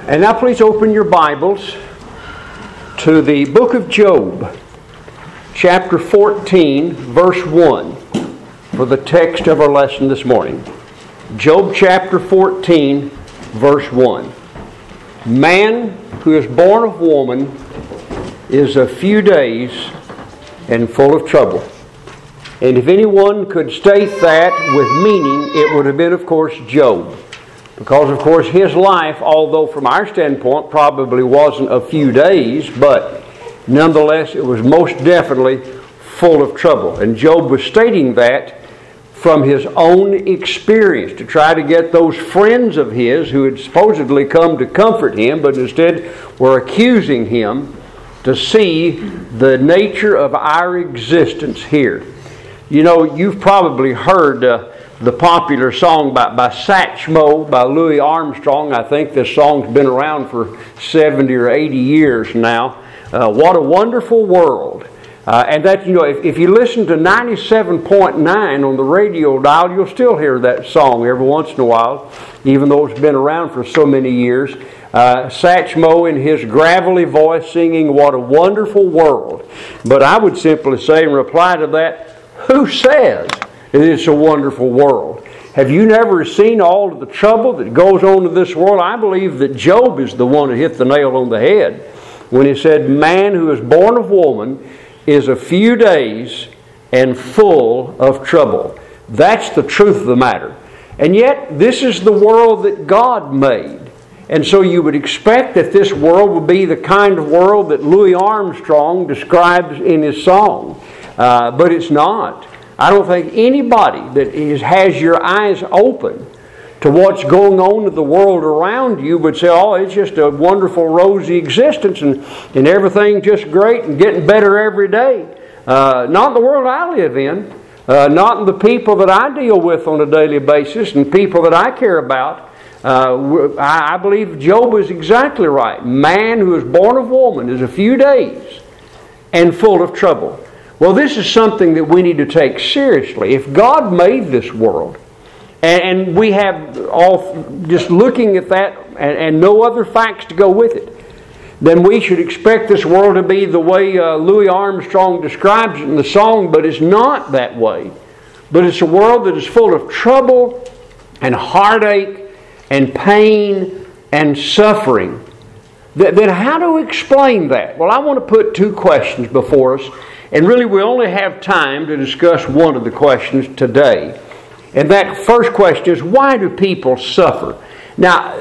And now please open your Bibles to the book of Job, chapter 14, verse 1, for the text of our lesson this morning. Job chapter 14, verse 1. Man who is born of woman is a few days and full of trouble. And if anyone could state that with meaning, it would have been, of course, Job. Because, of course, his life, although from our standpoint probably wasn't a few days, but nonetheless it was most definitely full of trouble. And Job was stating that from his own experience to try to get those friends of his who had supposedly come to comfort him, but instead were accusing him, to see the nature of our existence here. You know, you've probably heard the popular song by Satchmo, by Louis Armstrong. I think this song's been around for 70 or 80 years now. What a Wonderful World. And that, you know, if you listen to 97.9 on the radio dial, you'll still hear that song every once in a while, even though it's been around for so many years. Satchmo in his gravelly voice singing, "What a Wonderful World." But I would simply say in reply to that, who says it's a wonderful world? Have you never seen all of the trouble that goes on in this world? I believe that Job is the one who hit the nail on the head when he said, man who is born of woman is a few days and full of trouble. That's the truth of the matter. And yet, this is the world that God made. And so you would expect that this world would be the kind of world that Louis Armstrong describes in his song. But it's not. I don't think anybody that has your eyes open to what's going on in the world around you would say, oh, it's just a wonderful, rosy existence and everything just great and getting better every day. Not in the world I live in. Not in the people that I deal with on a daily basis and people that I care about. I believe Job is exactly right. Man who is born of woman is a few days and full of trouble. Well, this is something that we need to take seriously. If God made this world, and we have all just looking at that and no other facts to go with it, then we should expect this world to be the way Louis Armstrong describes it in the song, but it's not that way. But it's a world that is full of trouble and heartache and pain and suffering. Then how do we explain that? Well, I want to put two questions before us. And really, we only have time to discuss one of the questions today. And that first question is, why do people suffer? Now,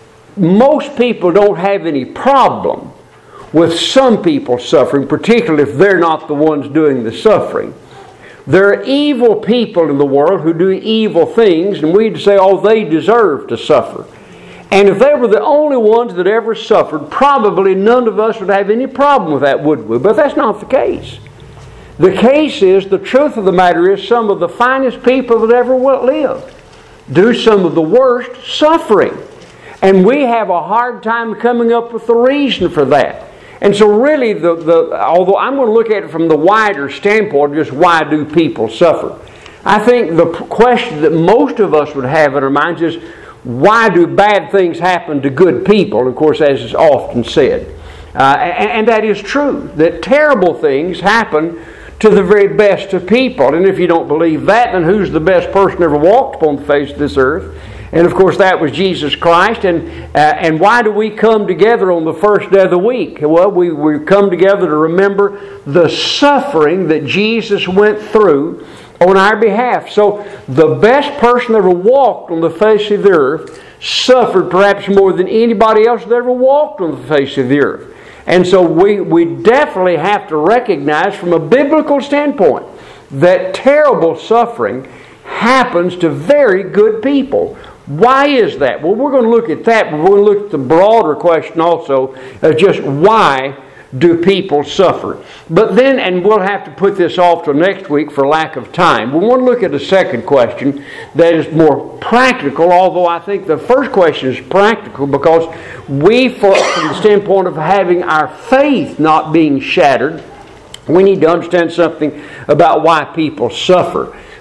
most people don't have any problem with some people suffering, particularly if they're not the ones doing the suffering. There are evil people in the world who do evil things, and we'd say, oh, they deserve to suffer. And if they were the only ones that ever suffered, probably none of us would have any problem with that, would we? But that's not the case. The case is, the truth of the matter is, some of the finest people that ever lived do some of the worst suffering. And we have a hard time coming up with the reason for that. And so really, although I'm going to look at it from the wider standpoint, just why do people suffer? I think the question that most of us would have in our minds is, why do bad things happen to good people? Of course, as is often said. And that is true, that terrible things happen to the very best of people. And if you don't believe that, then who's the best person ever walked upon the face of this earth? And of course that was Jesus Christ. And why do we come together on the first day of the week? Well, we come together to remember the suffering that Jesus went through on our behalf. So the best person ever walked on the face of the earth suffered perhaps more than anybody else that ever walked on the face of the earth. And so we definitely have to recognize from a biblical standpoint that terrible suffering happens to very good people. Why is that? Well, we're going to look at that, but we're going to look at the broader question also of just why do people suffer. But then, and we'll have to put this off till next week for lack of time, we want to look at a second question that is more practical, although I think the first question is practical because we, from the standpoint of having our faith not being shattered, we need to understand something about why people suffer.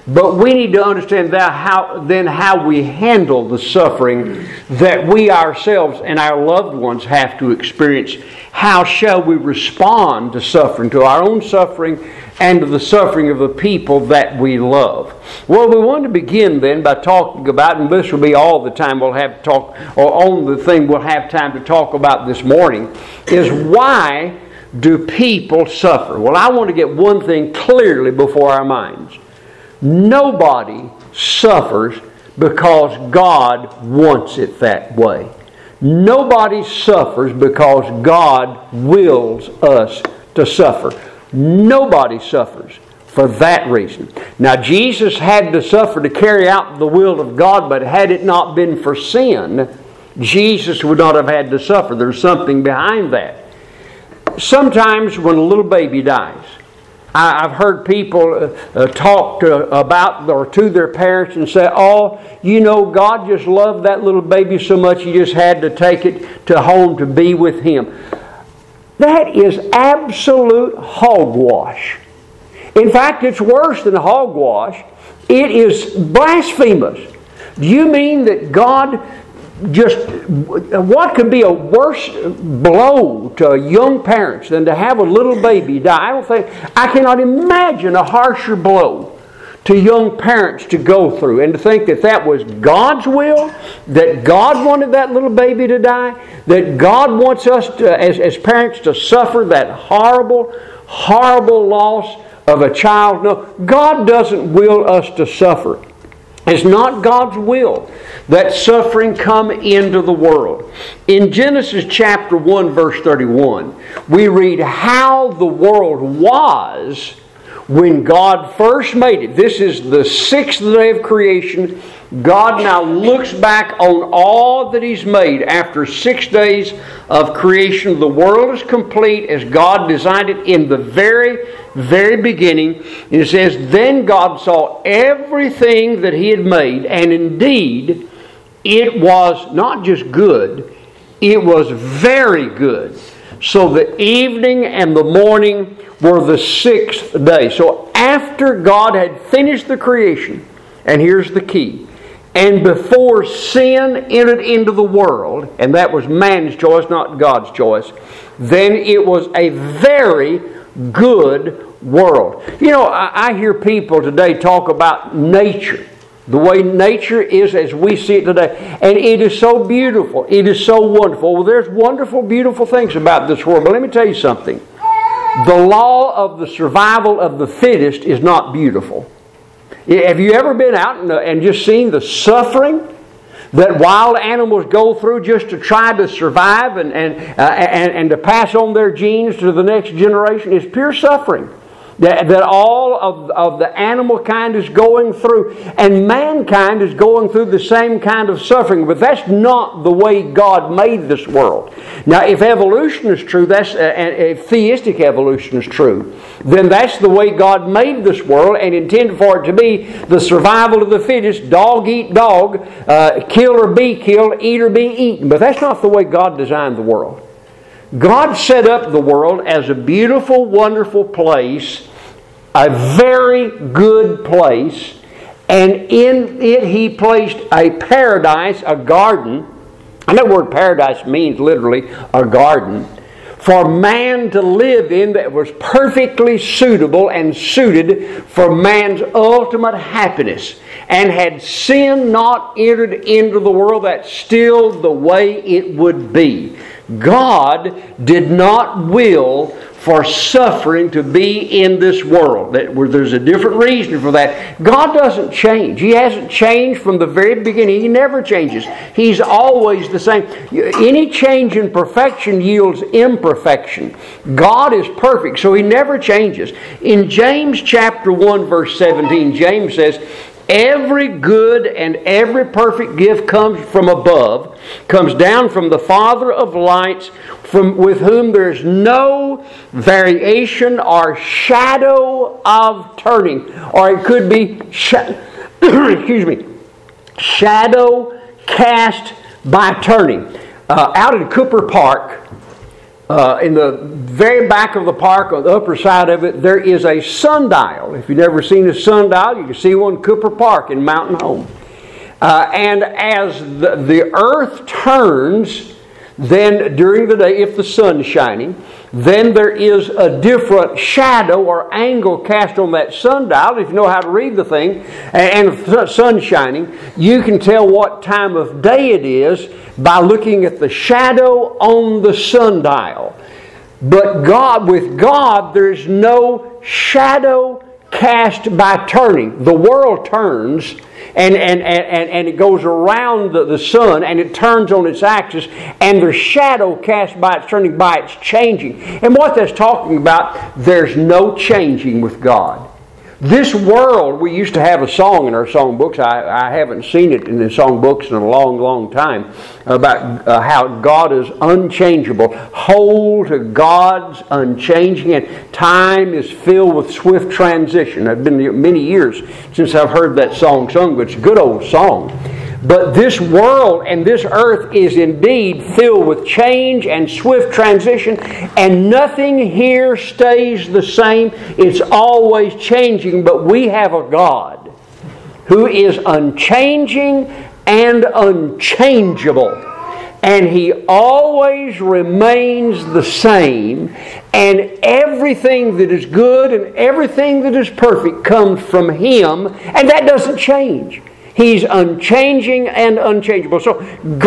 But we need to understand how we handle the suffering that we ourselves and our loved ones have to experience. How shall we respond to suffering, to our own suffering and to the suffering of the people that we love? Well, we want to begin then by talking about, and this will be all the time we'll have to talk, or on the thing we'll have time to talk about this morning, is why do people suffer? Well, I want to get one thing clearly before our minds. Nobody suffers because God wants it that way. Nobody suffers because God wills us to suffer. Nobody suffers for that reason. Now, Jesus had to suffer to carry out the will of God, but had it not been for sin, Jesus would not have had to suffer. There's something behind that. Sometimes when a little baby dies, I've heard people talk about or to their parents and say, "Oh, you know, God just loved that little baby so much He just had to take it to home to be with Him." That is absolute hogwash. In fact, it's worse than hogwash. It is blasphemous. Do you mean that God what could be a worse blow to young parents than to have a little baby die? I cannot imagine a harsher blow to young parents to go through, and to think that that was God's will, that God wanted that little baby to die, that God wants us to, as parents, to suffer that horrible, horrible loss of a child. No, God doesn't will us to suffer. It's not God's will that suffering come into the world. In Genesis chapter 1, verse 31, we read how the world was when God first made it. This is the sixth day of creation. God now looks back on all that He's made after 6 days of creation. The world is complete as God designed it in the very, very beginning. And it says, "Then God saw everything that He had made, and indeed it was not just good, it was very good. So the evening and the morning were the sixth day." So after God had finished the creation, and here's the key, and before sin entered into the world, and that was man's choice, not God's choice, then it was a very good world. You know, I hear people today talk about nature, the way nature is as we see it today, and it is so beautiful, it is so wonderful. Well, there's wonderful, beautiful things about this world, but let me tell you something. The law of the survival of the fittest is not beautiful. Have you ever been out and just seen the suffering that wild animals go through just to try to survive and to pass on their genes to the next generation? It's pure suffering that all of the animal kind is going through, and mankind is going through the same kind of suffering. But that's not the way God made this world. Now, if evolution is true, if theistic evolution is true, then that's the way God made this world and intended for it to be: the survival of the fittest, dog eat dog, kill or be killed, eat or be eaten. But that's not the way God designed the world. God set up the world as a beautiful, wonderful place, a very good place, and in it He placed a paradise, a garden. And that word paradise means literally a garden for man to live in, that was perfectly suitable and suited for man's ultimate happiness. And had sin not entered into the world, that's still the way it would be. God did not will for suffering to be in this world. There's a different reason for that. God doesn't change. He hasn't changed from the very beginning. He never changes. He's always the same. Any change in perfection yields imperfection. God is perfect, so He never changes. In James chapter 1, verse 17, James says, "Every good and every perfect gift comes from above, comes down from the Father of lights, with whom there is no variation or shadow of turning." Or it could be, shadow cast by turning. Out in Cooper Park, In the very back of the park, on the upper side of it, there is a sundial. If you've never seen a sundial, you can see one in Cooper Park in Mountain Home. And as the earth turns, then during the day, if the sun is shining, then there is a different shadow or angle cast on that sundial. If you know how to read the thing, and the sun's shining, you can tell what time of day it is by looking at the shadow on the sundial. But with God, there's no shadow cast by turning. The world turns, and it goes around the sun, and it turns on its axis, and there's shadow cast by its turning, by its changing. And what that's talking about, there's no changing with God. This world, we used to have a song in our songbooks. I haven't seen it in the songbooks in a long, long time, about how God is unchangeable. Hold to God's unchanging, and time is filled with swift transition. It's been many years since I've heard that song sung, but it's a good old song. But this world and this earth is indeed filled with change and swift transition, and nothing here stays the same. It's always changing, but we have a God who is unchanging and unchangeable. And He always remains the same, and everything that is good and everything that is perfect comes from Him, and that doesn't change. He's unchanging and unchangeable. So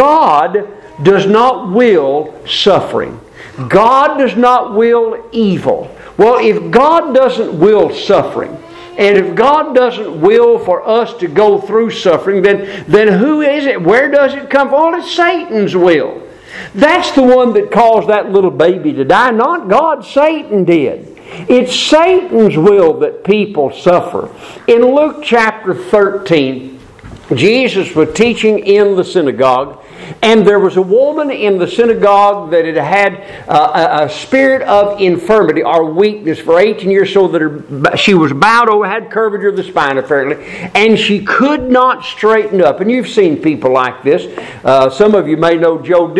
God does not will suffering. God does not will evil. Well, if God doesn't will suffering, and if God doesn't will for us to go through suffering, then who is it? Where does it come from? Well, it's Satan's will. That's the one that caused that little baby to die. Not God, Satan did. It's Satan's will that people suffer. In Luke chapter 13, Jesus was teaching in the synagogue, and there was a woman in the synagogue that had a spirit of infirmity or weakness for 18 years, so that she was bowed over, had curvature of the spine apparently, and she could not straighten up. And you've seen people like this. Some of you may know Joe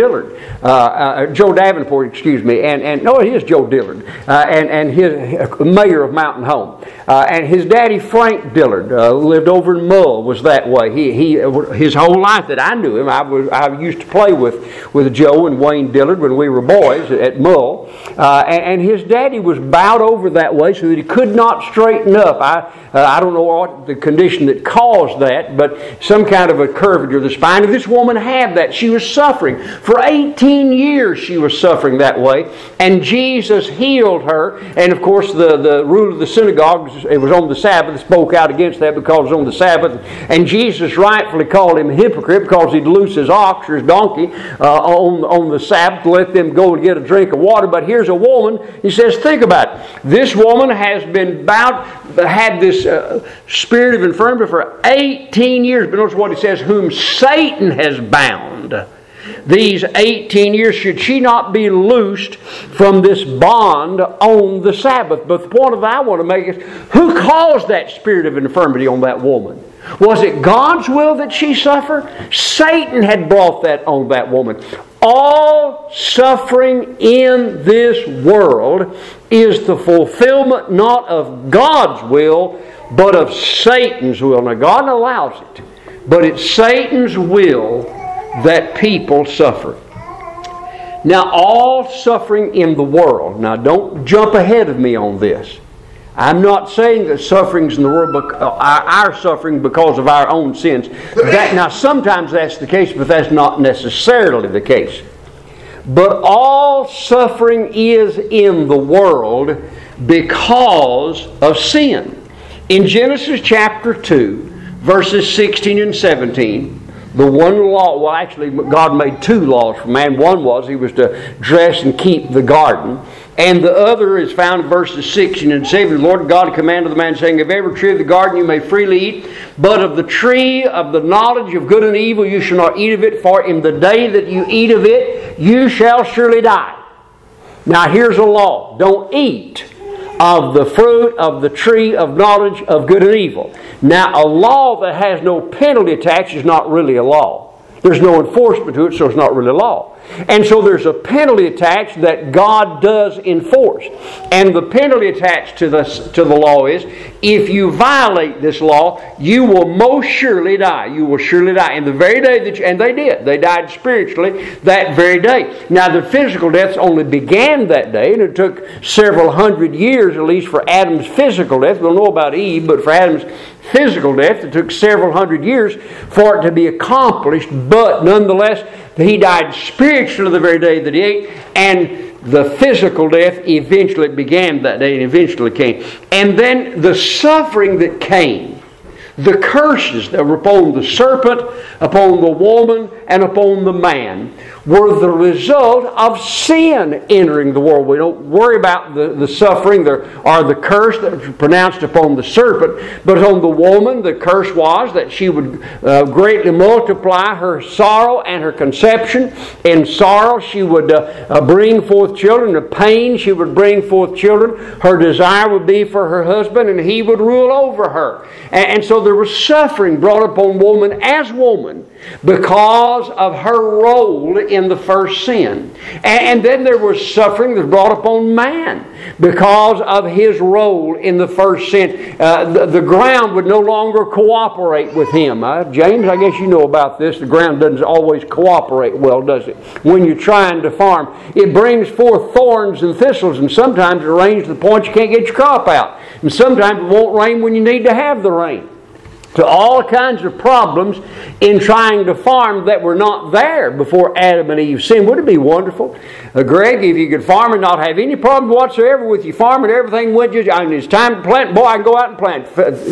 Davenport, and no, it is Joe Dillard, and his mayor of Mountain Home. And his daddy, Frank Dillard, lived over in Mull, was that way. He his whole life that I knew him, I used to play with Joe and Wayne Dillard when we were boys at Mull. And his daddy was bowed over that way so that he could not straighten up. I don't know what the condition that caused that, but some kind of a curvature of the spine. And this woman had that. She was suffering. For 18 years she was suffering that way. And Jesus healed her. And of course the rule of the synagogue, it was on the Sabbath, spoke out against that because it was on the Sabbath. And Jesus rightfully called him a hypocrite because he'd loose his ox or his donkey on the Sabbath to let them go and get a drink of water. But here's a woman, he says, think about it. This woman has been had this spirit of infirmity for 18 years. But notice what he says, whom Satan has bound. These 18 years, should she not be loosed from this bond on the Sabbath? But the point I want to make is, who caused that spirit of infirmity on that woman? Was it God's will that she suffer? Satan had brought that on that woman. All suffering in this world is the fulfillment not of God's will, but of Satan's will. Now, God allows it, but it's Satan's will that people suffer. Now, all suffering in the world, now don't jump ahead of me on this. I'm not saying that sufferings in the world are our suffering because of our own sins. Now, sometimes that's the case, but that's not necessarily the case. But all suffering is in the world because of sin. In Genesis chapter 2, verses 16 and 17, the one law, well actually God made two laws for man. One was he was to dress and keep the garden. And the other is found in verses 16 and 17. The Lord God commanded the man, saying, of every tree of the garden you may freely eat, but of the tree of the knowledge of good and evil you shall not eat of it, for in the day that you eat of it you shall surely die. Now here's a law. Don't eat of the fruit of the tree of knowledge of good and evil. Now a law that has no penalty attached is not really a law. There's no enforcement to it, so it's not really law. And so there's a penalty attached that God does enforce. And the penalty attached to the law is, if you violate this law, you will most surely die. You will surely die. And the very day and they did. They died spiritually that very day. Now the physical deaths only began that day, and it took several hundred years at least for Adam's physical death. We don't know about Eve, but for Adam's physical death, it took several hundred years for it to be accomplished, but nonetheless, he died spiritually the very day that he ate, and the physical death eventually began that day and eventually came. And then the suffering that came, the curses that were upon the serpent, upon the woman, and upon the man were the result of sin entering the world. We don't worry about the suffering or the curse that was pronounced upon the serpent, but on the woman the curse was that she would greatly multiply her sorrow and her conception. In sorrow she would bring forth children. In pain she would bring forth children. Her desire would be for her husband, and he would rule over her. And so there was suffering brought upon woman as woman because of her role in the first sin. And then there was suffering that was brought upon man because of his role in the first sin. The ground would no longer cooperate with him. James, I guess you know about this. The ground doesn't always cooperate well, does it? When you're trying to farm, it brings forth thorns and thistles, and sometimes it rains to the point you can't get your crop out. And sometimes it won't rain when you need to have the rain. To all kinds of problems in trying to farm that were not there before Adam and Eve sinned. Wouldn't it be wonderful, Greg, if you could farm and not have any problem whatsoever with your farming? Everything went just, it's time to plant. Boy, I can go out and plant.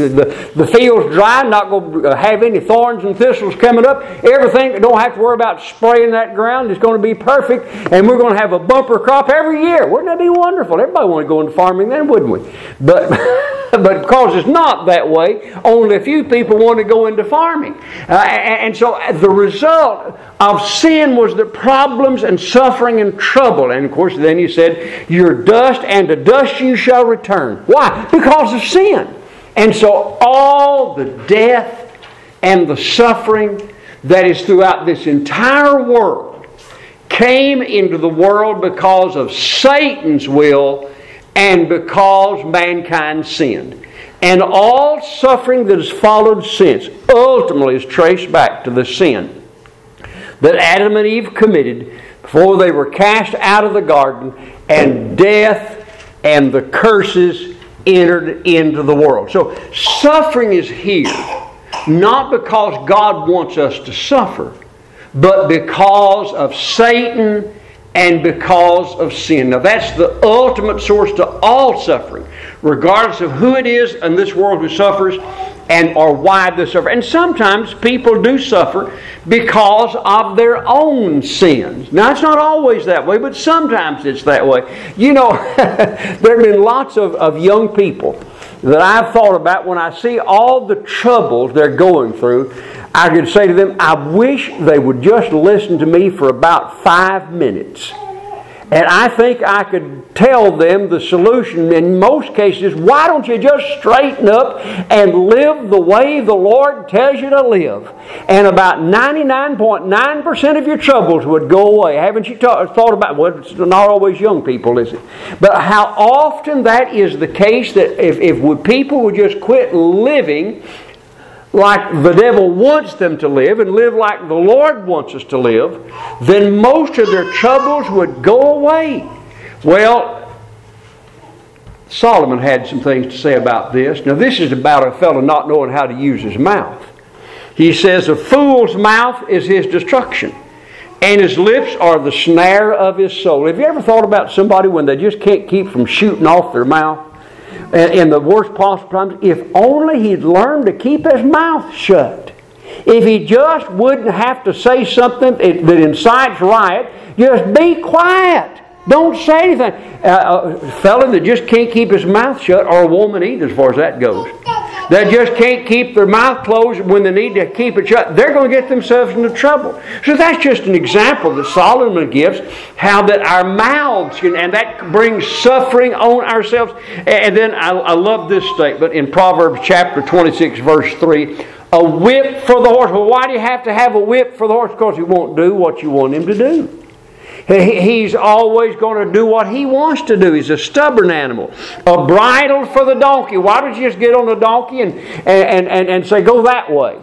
The field's dry, not going to have any thorns and thistles coming up. Everything, don't have to worry about spraying that ground. It's going to be perfect, and we're going to have a bumper crop every year. Wouldn't that be wonderful? Everybody want to go into farming then, wouldn't we? But because it's not that way, only a few people want to go into farming. And so the result of sin was the problems and suffering and trouble. And of course then you said, you're dust, and to dust you shall return. Why? Because of sin. And so all the death and the suffering that is throughout this entire world came into the world because of Satan's will and because mankind sinned. And all suffering that has followed since ultimately is traced back to the sin that Adam and Eve committed before they were cast out of the garden, and death and the curses entered into the world. So suffering is here not because God wants us to suffer, but because of Satan and because of sin. Now that's the ultimate source to all suffering, regardless of who it is in this world who suffers and or why they suffer. And sometimes people do suffer because of their own sins. Now it's not always that way, but sometimes it's that way. You know, there have been lots of young people that I've thought about when I see all the troubles they're going through. I could say to them, I wish they would just listen to me for about 5 minutes. And I think I could tell them the solution in most cases. Why don't you just straighten up and live the way the Lord tells you to live? And about 99.9% of your troubles would go away. Haven't you thought about, well, it's not always young people, is it? But how often that is the case, that if people would just quit living like the devil wants them to live and live like the Lord wants us to live, then most of their troubles would go away. Well, Solomon had some things to say about this. Now this is about a fellow not knowing how to use his mouth. He says, a fool's mouth is his destruction, and his lips are the snare of his soul. Have you ever thought about somebody when they just can't keep from shooting off their mouth? In the worst possible times, if only he'd learned to keep his mouth shut. If he just wouldn't have to say something that incites riot, just be quiet. Don't say anything. A fellow that just can't keep his mouth shut, or a woman either, as far as that goes, that just can't keep their mouth closed when they need to keep it shut, they're going to get themselves into trouble. So that's just an example that Solomon gives, how that our mouths can, and that brings suffering on ourselves. And then I love this statement in Proverbs chapter 26, verse 3. A whip for the horse. Well, why do you have to have a whip for the horse? Because he won't do what you want him to do. He's always going to do what he wants to do. He's a stubborn animal. A bridle for the donkey. Why don't you just get on the donkey and say, go that way?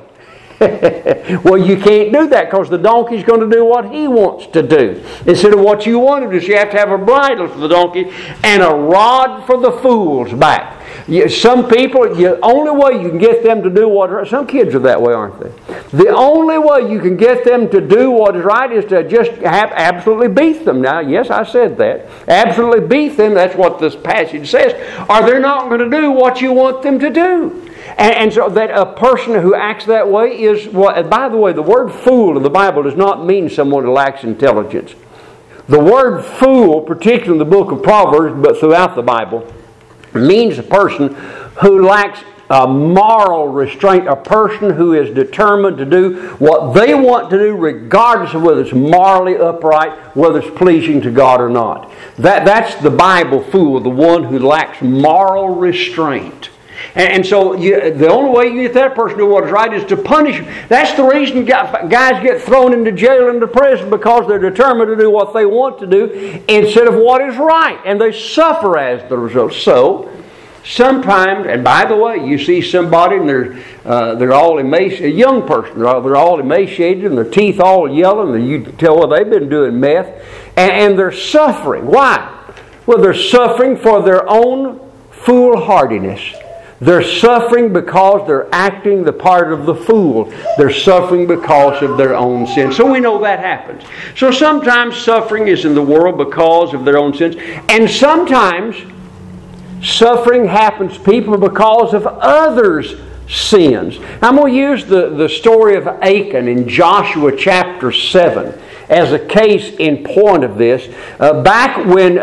Well, you can't do that because the donkey's going to do what he wants to do instead of what you want to do. So you have to have a bridle for the donkey and a rod for the fool's back. Some people, the only way you can get them to do what is right, some kids are that way, aren't they? The only way you can get them to do what is right is to just absolutely beat them. Now, yes, I said that. Absolutely beat them, that's what this passage says, or they're not going to do what you want them to do. And so that a person who acts that way is, well, by the way, the word fool in the Bible does not mean someone who lacks intelligence. The word fool, particularly in the book of Proverbs, but throughout the Bible, means a person who lacks a moral restraint, a person who is determined to do what they want to do regardless of whether it's morally upright, whether it's pleasing to God or not. That's the Bible fool, the one who lacks moral restraint. And so the only way you get that person to do what is right is to punish him. That's the reason guys get thrown into jail and into prison, because they're determined to do what they want to do instead of what is right. And they suffer as the result. So, sometimes, and by the way, you see somebody and they're all emaciated, a young person, they're all emaciated and their teeth all yellow, and you can tell, well, they've been doing meth, and they're suffering. Why? Well, they're suffering for their own foolhardiness. They're suffering because they're acting the part of the fool. They're suffering because of their own sins. So we know that happens. So sometimes suffering is in the world because of their own sins. And sometimes suffering happens to people because of others' sins. I'm going to use the story of Achan in Joshua chapter 7 as a case in point of this. Back when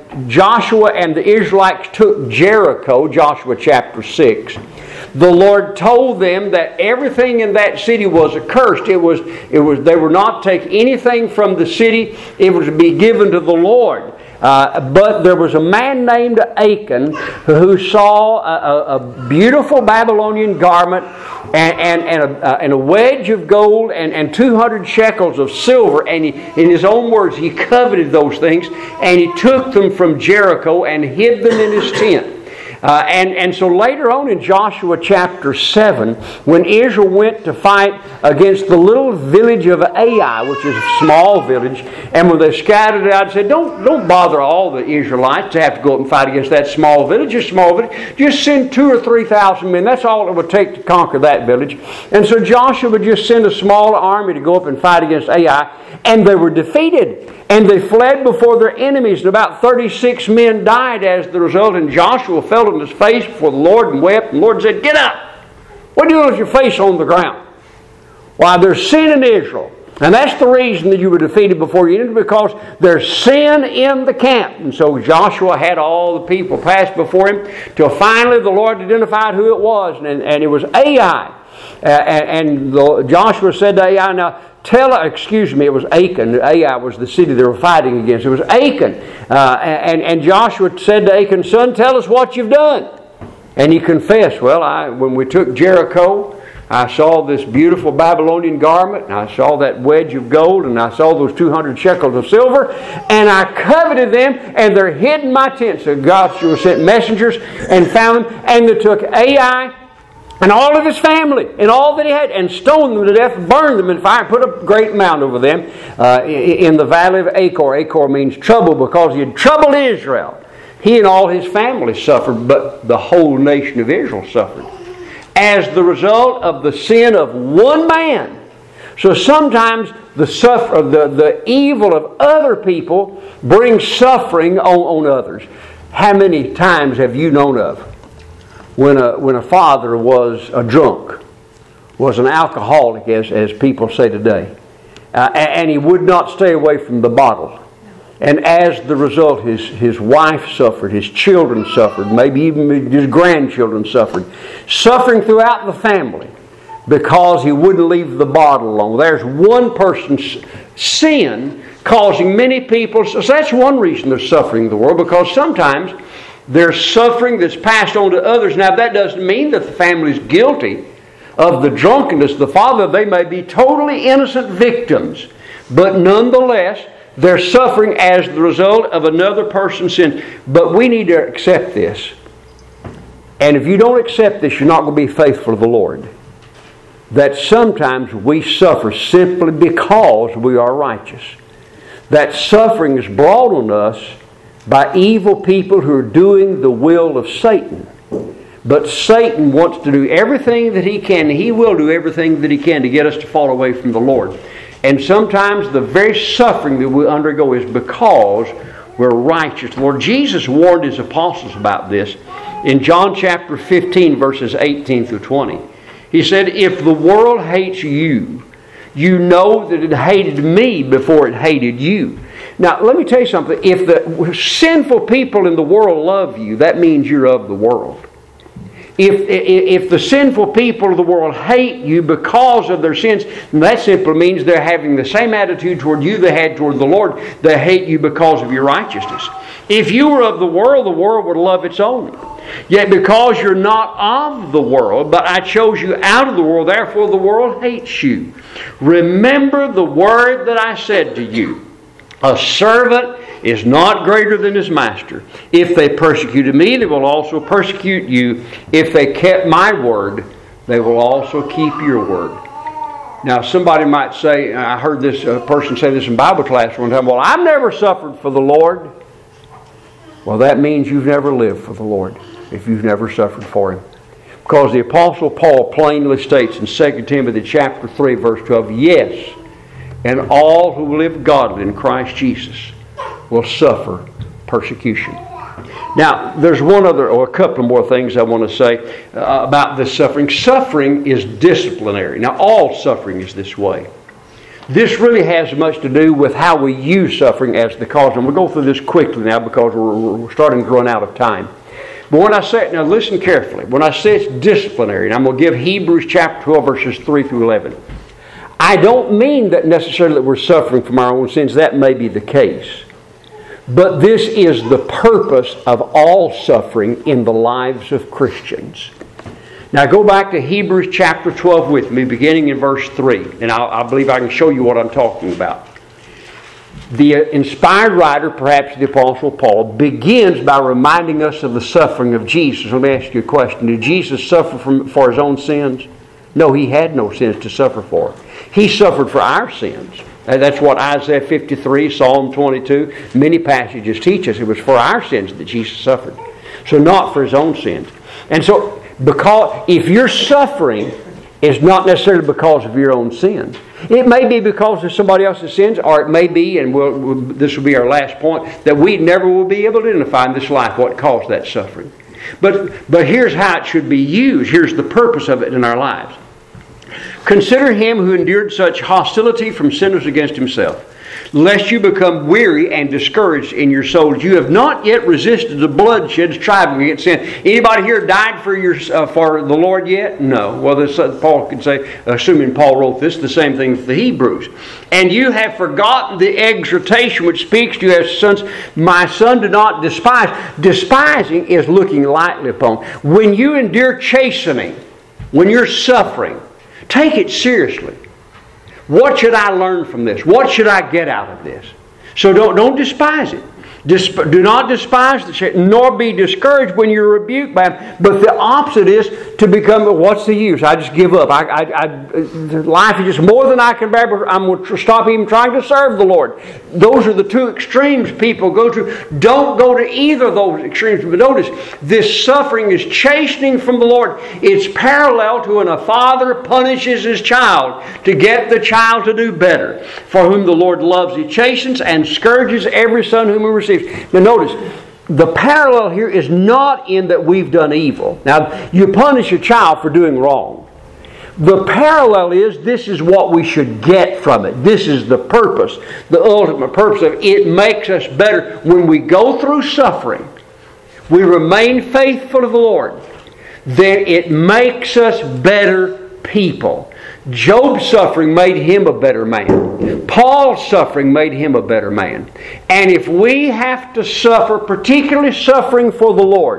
Joshua and the Israelites took Jericho, Joshua chapter 6, the Lord told them that everything in that city was accursed. They were not to take anything from the city. It was to be given to the Lord. But there was a man named Achan who saw a beautiful Babylonian garment and a wedge of gold and 200 shekels of silver. And in his own words, he coveted those things, and he took them from Jericho and hid them in his tent. And so later on in Joshua chapter 7, when Israel went to fight against the little village of Ai, which is a small village, and when they scattered it out and said, don't bother all the Israelites to have to go up and fight against that small village, just send 2,000 or 3,000 men. That's all it would take to conquer that village. And so Joshua would just send a small army to go up and fight against Ai, and they were defeated. And they fled before their enemies, and about 36 men died as the result. And Joshua fell on his face before the Lord and wept. And the Lord said, "Get up! What are you doing with your face on the ground?" Why, there's sin in Israel. And that's the reason that you were defeated before you entered, because there's sin in the camp. And so Joshua had all the people pass before him, till finally the Lord identified who it was. And it was Ai. Joshua said to Ai, now, it was Achan. Ai was the city they were fighting against. It was Achan. And Joshua said to Achan, "Son, tell us what you've done." And he confessed, when we took Jericho, I saw this beautiful Babylonian garment, and I saw that wedge of gold, and I saw those 200 shekels of silver, and I coveted them, and they're hid in my tent. So Joshua sent messengers and found them, and they took Ai and all of his family, and all that he had, and stoned them to death, burned them in fire, put a great mound over them in the valley of Achor. Achor means trouble, because he had troubled Israel. He and all his family suffered, but the whole nation of Israel suffered as the result of the sin of one man. So sometimes the evil of other people brings suffering on others. How many times have you known of when a father was a drunk, was an alcoholic, as people say today, and he would not stay away from the bottle? And as the result, his wife suffered, his children suffered, maybe even his grandchildren suffered. Suffering throughout the family because he wouldn't leave the bottle alone. There's one person's sin causing many people. So that's one reason there's suffering in the world, because sometimes there's suffering that's passed on to others. Now, that doesn't mean that the family's guilty of the drunkenness of the father, they may be totally innocent victims, but nonetheless, they're suffering as the result of another person's sin. But we need to accept this. And if you don't accept this, you're not going to be faithful to the Lord. That sometimes we suffer simply because we are righteous. That suffering is brought on us by evil people who are doing the will of Satan. But Satan wants to do everything that he can. He will do everything that he can to get us to fall away from the Lord. And sometimes the very suffering that we undergo is because we're righteous. Lord Jesus warned His apostles about this in John chapter 15, verses 18 through 20. He said, if the world hates you, you know that it hated me before it hated you. Now, let me tell you something. If the sinful people in the world love you, that means you're of the world. If the sinful people of the world hate you because of their sins, that simply means they're having the same attitude toward you they had toward the Lord. They hate you because of your righteousness. If you were of the world would love its own. Yet because you're not of the world, but I chose you out of the world, therefore the world hates you. Remember the word that I said to you. A servant is not greater than his master. If they persecuted me, they will also persecute you. If they kept my word, they will also keep your word. Now, somebody might say, I heard this person say this in Bible class one time, well, I've never suffered for the Lord. Well, that means you've never lived for the Lord if you've never suffered for Him. Because the Apostle Paul plainly states in 2 Timothy chapter 3, verse 12, yes, and all who live godly in Christ Jesus will suffer persecution. Now, there's one other, or a couple more things I want to say about this suffering. Suffering is disciplinary. Now, all suffering is this way. This really has much to do with how we use suffering as the cause. And we'll go through this quickly now because we're starting to run out of time. But when I say, now listen carefully, when I say it's disciplinary, and I'm going to give Hebrews chapter 12, verses 3 through 11, I don't mean that necessarily that we're suffering from our own sins. That may be the case. But this is the purpose of all suffering in the lives of Christians. Now go back to Hebrews chapter 12 with me, beginning in verse 3. And I believe I can show you what I'm talking about. The inspired writer, perhaps the Apostle Paul, begins by reminding us of the suffering of Jesus. Let me ask you a question. Did Jesus suffer for His own sins? No, He had no sins to suffer for. He suffered for our sins. That's what Isaiah 53, Psalm 22, many passages teach us. It was for our sins that Jesus suffered. So not for His own sins. And so, because if your suffering is not necessarily because of your own sins, it may be because of somebody else's sins, or it may be, and this will be our last point, that we never will be able to identify in this life what caused that suffering. But here's how it should be used. Here's the purpose of it in our lives. Consider him who endured such hostility from sinners against himself, lest you become weary and discouraged in your souls. You have not yet resisted the bloodshed striving against sin. Anybody here died for the Lord yet? No. Well, Paul could say, assuming Paul wrote this, the same thing for the Hebrews. And you have forgotten the exhortation which speaks to you as sons. My son, do not despise. Despising is looking lightly upon. When you endure chastening, when you're suffering, take it seriously. What should I learn from this? What should I get out of this? So don't despise it. Do not despise the shame, nor be discouraged when you're rebuked by him. But the opposite is to become, what's the use? I just give up. Life is just more than I can bear. I'm going to stop even trying to serve the Lord. Those are the two extremes people go to. Don't go to either of those extremes. But notice, this suffering is chastening from the Lord. It's parallel to when a father punishes his child to get the child to do better. For whom the Lord loves, He chastens and scourges every son whom He receives. Now notice, the parallel here is not in that we've done evil. Now, you punish a child for doing wrong. The parallel is this is what we should get from it. This is the purpose, the ultimate purpose of it. It makes us better. When we go through suffering, we remain faithful to the Lord, then it makes us better people. Job's suffering made him a better man. Paul's suffering made him a better man. And if we have to suffer, particularly suffering for the Lord,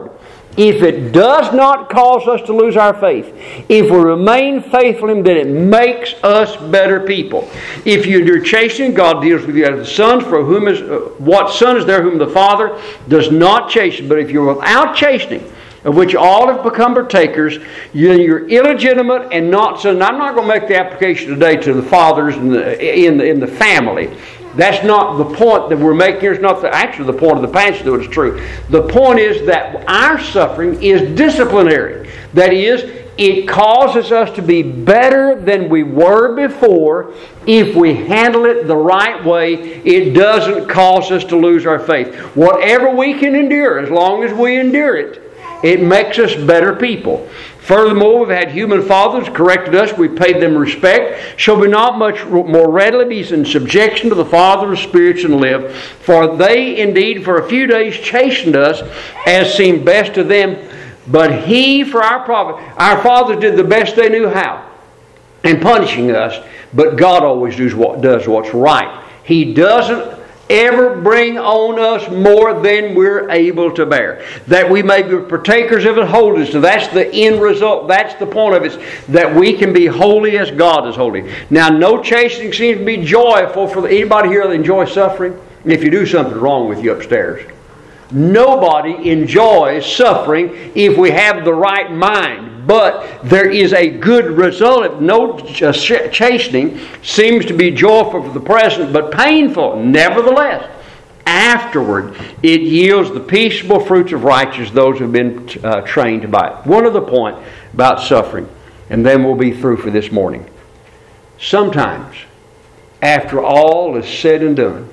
if it does not cause us to lose our faith, if we remain faithful in Him, then it makes us better people. If you're chastening, God deals with you as the sons, for whom is what son is there whom the Father does not chasten? But if you're without chastening, of which all have become partakers, you're illegitimate and not sons. I'm not going to make the application today to the fathers in the family. That's not the point that we're making here. It's not actually the point of the passage, though it's true. The point is that our suffering is disciplinary. That is, it causes us to be better than we were before. If we handle it the right way, it doesn't cause us to lose our faith. Whatever we can endure, as long as we endure it, it makes us better people. Furthermore, we've had human fathers corrected us. We paid them respect. Shall we not much more readily be in subjection to the Father of spirits and live? For they indeed for a few days chastened us as seemed best to them. But He for our profit. Our fathers did the best they knew how in punishing us. But God always does what's right. He doesn't ever bring on us more than we're able to bear. That we may be partakers of His holiness. So that's the end result. That's the point of it. That we can be holy as God is holy. Now, no chastening seems to be joyful for anybody here that enjoys suffering. If you do something wrong with you upstairs. Nobody enjoys suffering if we have the right mind. But there is a good result. No chastening seems to be joyful for the present, but painful. Nevertheless, afterward, it yields the peaceable fruits of righteousness, those who have been trained by it. One other point about suffering, and then we'll be through for this morning. Sometimes, after all is said and done,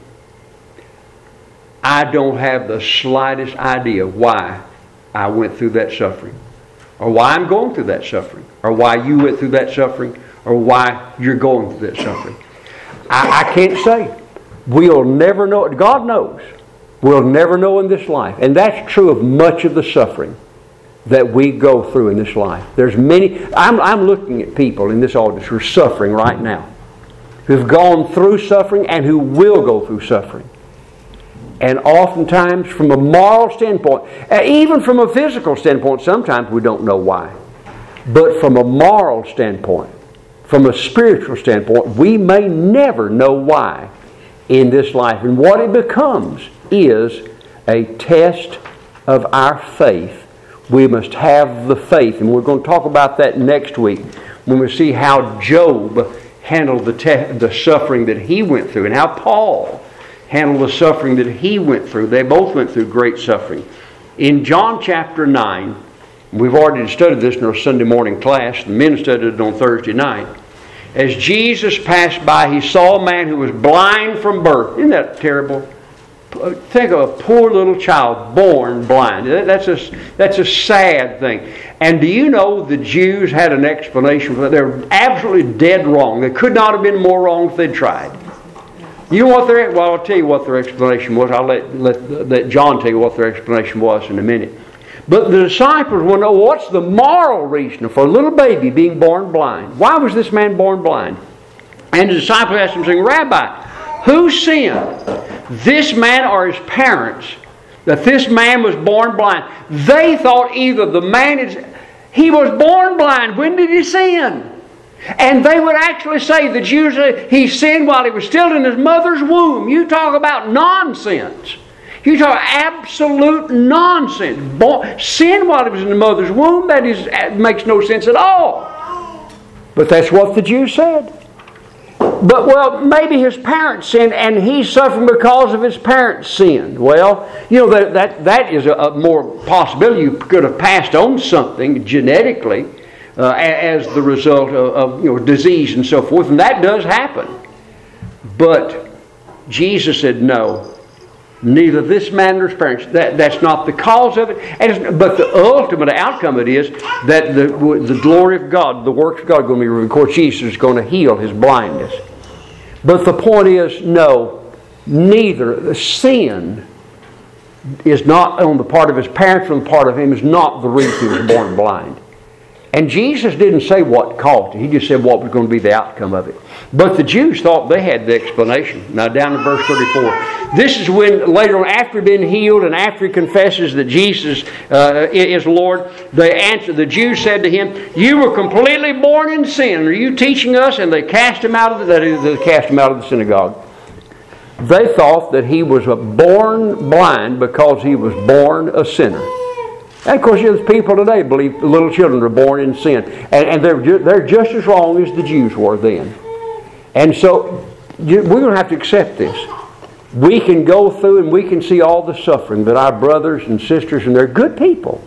I don't have the slightest idea why I went through that suffering, or why I'm going through that suffering, or why you went through that suffering, or why you're going through that suffering. I can't say. We'll never know. God knows. We'll never know in this life. And that's true of much of the suffering that we go through in this life. There's many. I'm looking at people in this audience who are suffering right now, who've gone through suffering and who will go through suffering. And oftentimes, from a moral standpoint, even from a physical standpoint, sometimes we don't know why. But from a moral standpoint, from a spiritual standpoint, we may never know why in this life. And what it becomes is a test of our faith. We must have the faith. And we're going to talk about that next week when we see how Job handled the suffering that he went through and how Paul handle the suffering that he went through. They both went through great suffering. In John chapter 9, we've already studied this in our Sunday morning class. The men studied it on Thursday night. As Jesus passed by, He saw a man who was blind from birth. Isn't that terrible? Think of a poor little child born blind. That's a sad thing. And do you know the Jews had an explanation for that? They were absolutely dead wrong. They could not have been more wrong if they'd tried. You know what well, I'll tell you what their explanation was. I'll let John tell you what their explanation was in a minute. But the disciples want to know what's the moral reason for a little baby being born blind. Why was this man born blind? And the disciples asked him, saying, Rabbi, who sinned, this man or his parents, that this man was born blind? They thought either the man he was born blind. When did he sin? And they would actually say, the Jews say, he sinned while he was still in his mother's womb. You talk about nonsense. You talk absolute nonsense. Sin while he was in the mother's womb, that makes no sense at all. But that's what the Jews said. But, well, maybe his parents sinned and he's suffering because of his parents' sin. Well, you know, that is a more possibility. You could have passed on something genetically as the result of disease and so forth, and that does happen. But Jesus said, no, neither this man nor his parents. That's not the cause of it. But the ultimate outcome of it is that the glory of God, the works of God, are going to be revealed. Of course, Jesus is going to heal his blindness. But the point is, no, neither. The sin is not on the part of his parents, on the part of him, is not the reason he was born blind. And Jesus didn't say what caused it. He just said what was going to be the outcome of it. But the Jews thought they had the explanation. Now down to verse 34. This is when later on, after being healed and after he confesses that Jesus is Lord, the Jews said to him, "You were completely born in sin. Are you teaching us?" And they cast him out of the synagogue. They thought that he was born blind because he was born a sinner. And of course, there's people today believe little children are born in sin. And they're just as wrong as the Jews were then. And so, we're going to have to accept this. We can go through and we can see all the suffering that our brothers and sisters, and they're good people.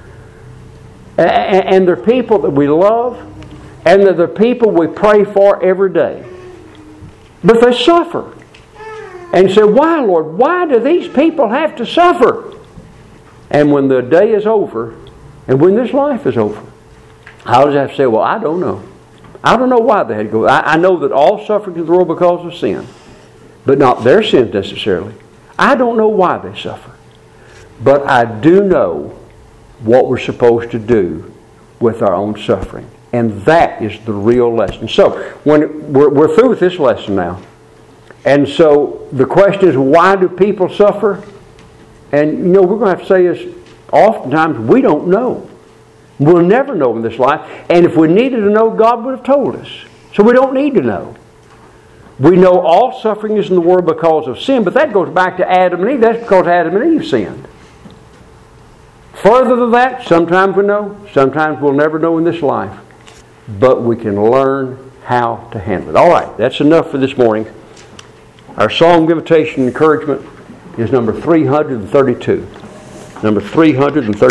And they're people that we love, and they're the people we pray for every day. But they suffer. And say, "Why, Lord? Why do these people have to suffer?" And when the day is over, and when this life is over, I always have to say, "Well, I don't know. I don't know why they had to go." I know that all suffering in the world because of sin, but not their sins necessarily. I don't know why they suffer. But I do know what we're supposed to do with our own suffering. And that is the real lesson. So, when we're through with this lesson now. And so the question is, why do people suffer? And we're going to have to say this oftentimes, we don't know. We'll never know in this life. And if we needed to know, God would have told us. So we don't need to know. We know all suffering is in the world because of sin, but that goes back to Adam and Eve. That's because Adam and Eve sinned. Further than that, sometimes we know, sometimes we'll never know in this life. But we can learn how to handle it. All right, that's enough for this morning. Our song of invitation and encouragement is number 332. Number 332.